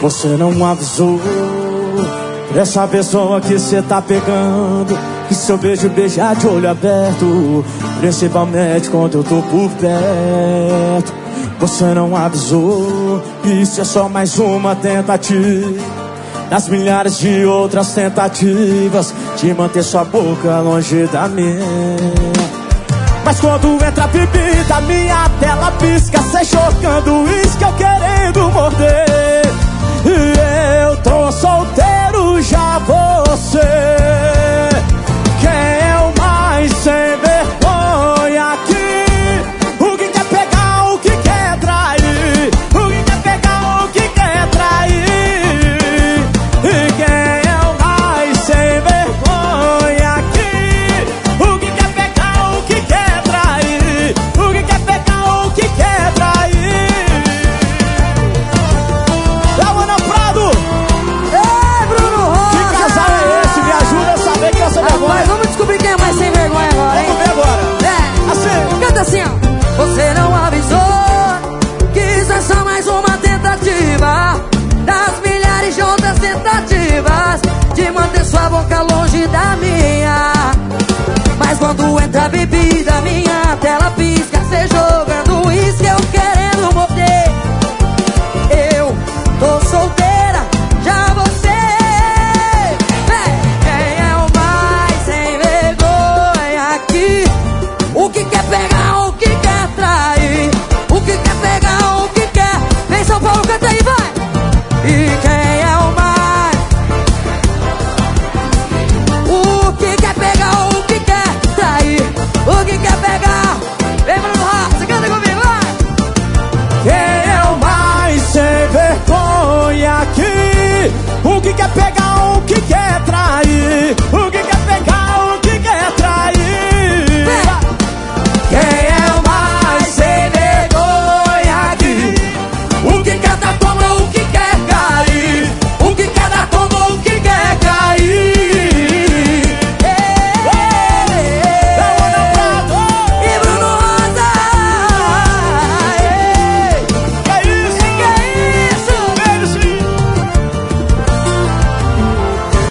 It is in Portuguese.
Você não avisou pra essa pessoa que cê tá pegando, que seu beijo beijar de olho aberto, principalmente quando eu tô por perto. Você não avisou que isso é só mais uma tentativa das milhares de outras tentativas de manter sua boca longe da minha. Mas quando entra a bebida, minha tela pisca, cê jogando uísque, eu querendo morder. E eu tô solteiro, já você. Quem é o mais sem vergonha aqui? O que quer pegar, o que quer trair? O que quer pegar, o que quer trair? E quem é o mais sem vergonha aqui? O que quer pegar, o que quer trair? O que quer pegar, o que quer trair? Ana Prado! Ei, Bruno Rosa! Que casal é esse? Me ajuda a saber quem é essa vergonha. Mas vamos descobrir quem é mais sem vergonha agora, hein? Vamos ver agora. É. Assim. Canta assim, ó. Você não avisou que isso é só mais uma tentativa das milhares de outras tentativas de manter sua boca longe da minha. Mas quando entra a bebida, minha tela pisca, cê jogando uísque, eu querendo morder. Eu tô solteira, já você. Quem é o mais sem vergonha aqui? O que quer pegar, o que quer trair? O que quer pegar, o que quer? Vem São Paulo, canta aí, vai! E quem é o mais? O que quer pegar, o que quer trair? O que quer pegar? Vem Bruno Rosa, canta comigo, vai! Quem é o mais sem vergonha aqui? O que quer pegar, o que quer trair? O que quer pegar, o que quer trair? Quem é o mais sem vergonha aqui? O que quer tatuar?